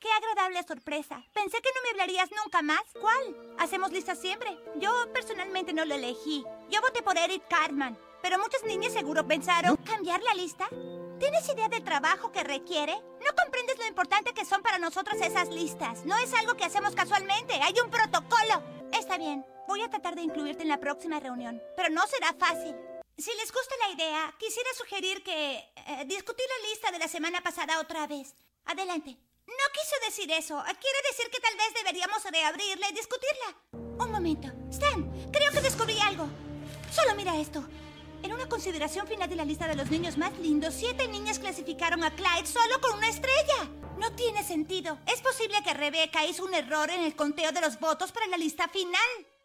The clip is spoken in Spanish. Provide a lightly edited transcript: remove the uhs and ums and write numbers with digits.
qué agradable sorpresa. Pensé que no me hablarías nunca más. ¿Cuál? Hacemos listas siempre. Yo personalmente no lo elegí. Yo voté por Eric Cartman. Pero muchas niñas seguro pensaron... ¿Cambiar la lista? ¿Tienes idea del trabajo que requiere? No comprendes lo importante que son para nosotros esas listas. No es algo que hacemos casualmente. Hay un protocolo. Está bien. Voy a tratar de incluirte en la próxima reunión. Pero no será fácil. Si les gusta la idea, quisiera sugerir que... discutir la lista de la semana pasada otra vez. Adelante. No quiso decir eso. Quiere decir que tal vez deberíamos reabrirla y discutirla. Un momento. Stan, creo que descubrí algo. Solo mira esto. En una consideración final de la lista de los niños más lindos, 7 niñas clasificaron a Clyde solo con una estrella. No tiene sentido. Es posible que Rebecca hizo un error en el conteo de los votos para la lista final.